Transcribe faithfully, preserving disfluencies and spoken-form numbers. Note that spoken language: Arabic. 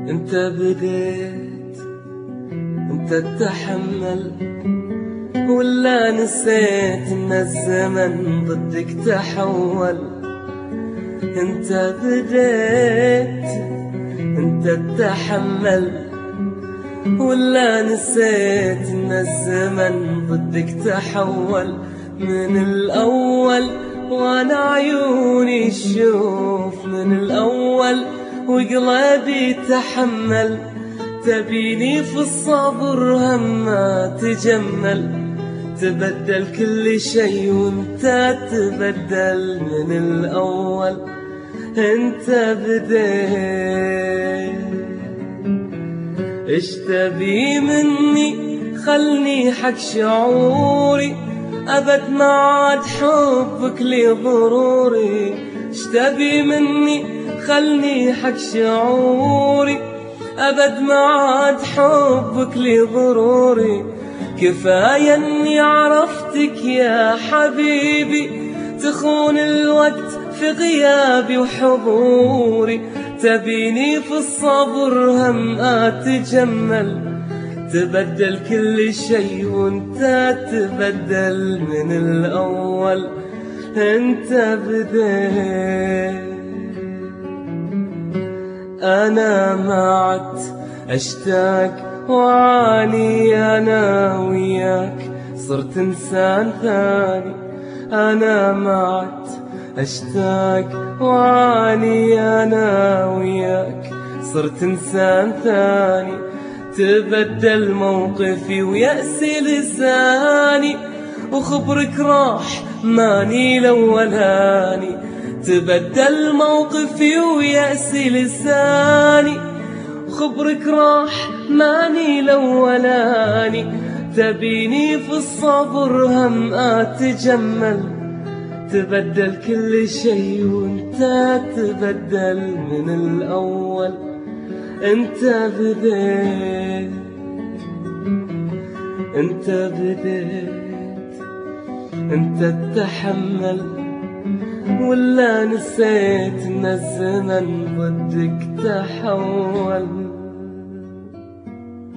انت بديت انت تتحمل، ولا نسيت ان الزمن ضدك تحول؟ انت بديت انت تتحمل، ولا نسيت ان الزمن ضدك تحول؟ من الاول وانا عيوني شوف من الاول وقلبي تحمل، تبيني في الصبر هما تجمل، تبدل كل شي وانت تبدل من الاول انت بديت. ايش تبي مني خلني حق شعوري، ابد ما عاد حبك لي ضروري. ايش تبي مني خلني حق شعوري، ابد ما عاد حبك لي ضروري. كفاية اني عرفتك يا حبيبي، تخون الوقت في غيابي وحضوري. تبيني في الصبر هم اتجمل، تبدل كل شي وانت تبدل من الاول انت بديت. انا ما عدت اشتاق وعاني انا وياك، صرت انسان ثاني. انا ما عدت اشتاق وعاني انا وياك، صرت انسان ثاني. تبدل موقفي ويأسي لساني، وخبرك راح ماني الاولاني. تبدل موقفي ويأسي لساني، خبرك راح ماني الاولاني. تبيني في الصبر هم اتجمل، تبدل كل شي وانت تبدل من الاول انت بديت. انت بديت انت تتحمل، ولا نسيت ان الزمن ضدك تحول؟